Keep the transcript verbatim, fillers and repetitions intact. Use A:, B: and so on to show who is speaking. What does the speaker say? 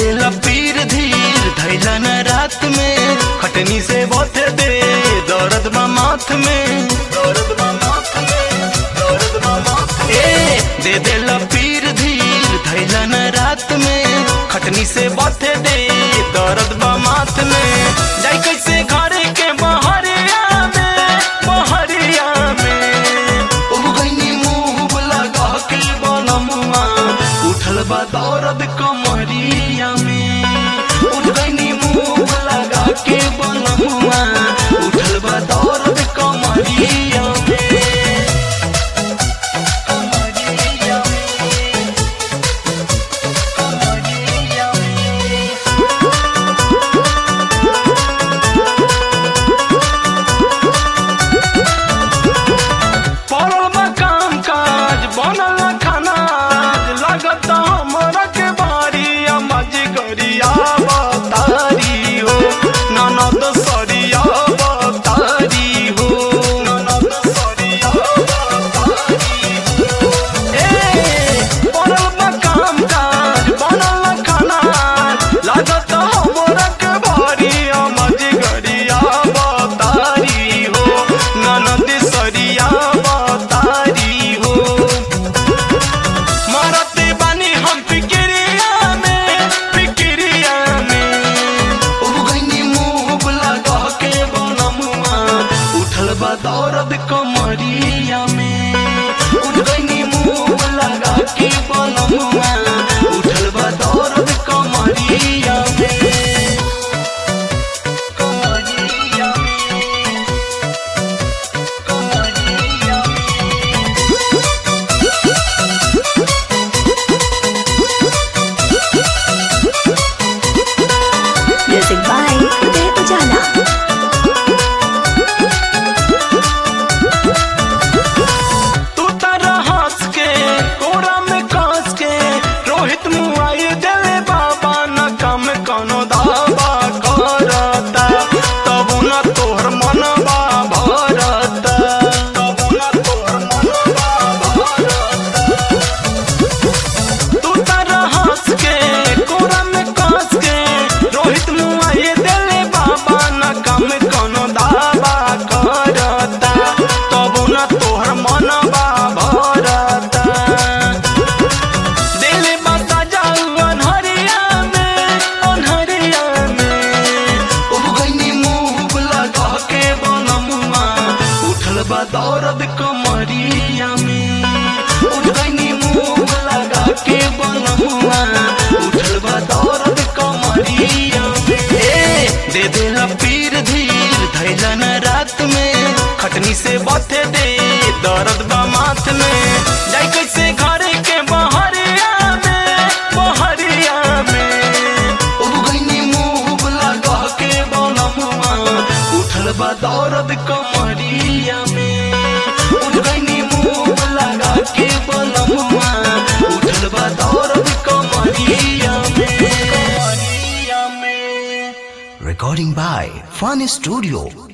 A: देला पीर धीर धैला न रात में खटनी से बोथे दे दर्द बा माथ में दर्द बा माथ में दर्द बा माथ में ए दे देला पीर धीर धैला न रात में खटनी से बोथे दे दर्द बा माथ में जाई कैसे घरे के बहरिया में बहरिया में ओ गईनी मुंह लगा के बोलमुआ उठल बा दर्द कमरिया में उठ गईनी मुंह लगा के बोलमुआ उठल बा दर्द कमरिया में कमरिया में कमरिया में पड़ल बा काम काज बनल खाना लागत हमरा के बारी मजगरिया बतारी हो ननद सरिया बतारी हो ननद सरिया बतारी हो ए पड़ल बा काम काज बनल खाना लागत हमरा के बारी मजगरिया बतारी हो ननद सरिया बतारी हो मरते बानी हम फिक्रिया में फिक्रिया में ओ गईनी मुंह लगा के बोलमुआ उठल बा दर्द कमरिया में उठ गईनी मुंह लगा के बोलमुआ उठल बा दर्द कमरिया में कमरिया में कमरिया
B: Music by Uday Ujala.
A: तू तारा हंस के कोरा में कांस के रोहित मुआई देले बाबा न काम कोनो दावा करता तब न तोहर मनवा भरता तब न तोहर मनवा भरता तू तारा हंस के कोरा में कांस के रोहित मुआई देले बाबा न काम कोनो दावा करता तब न तोहर मनवा भरता दिल बता जाऊ अनहरिया में अनहरिया में ओ गईनी मुंह लगा के बोलमुआ उठल बा दर्द कमरिया में उठ गईनी मुंह लगा के बोलमुआ उठल बा दर्द कमरिया में ए दे देला पीर धीर धैला न रात में खटनी से बथे दे दर्द बा माथ में जाई कैसे घरे के बहरिया में बहरिया में ओ गईनी मुंह लगा के बोलमुआ उठल बा दर्द कमरिया में उठ गईनी मुंह लगा के बोलमुआ उठल बा दर्द कमरिया में कमरिया में
C: Recording by Fun Studio.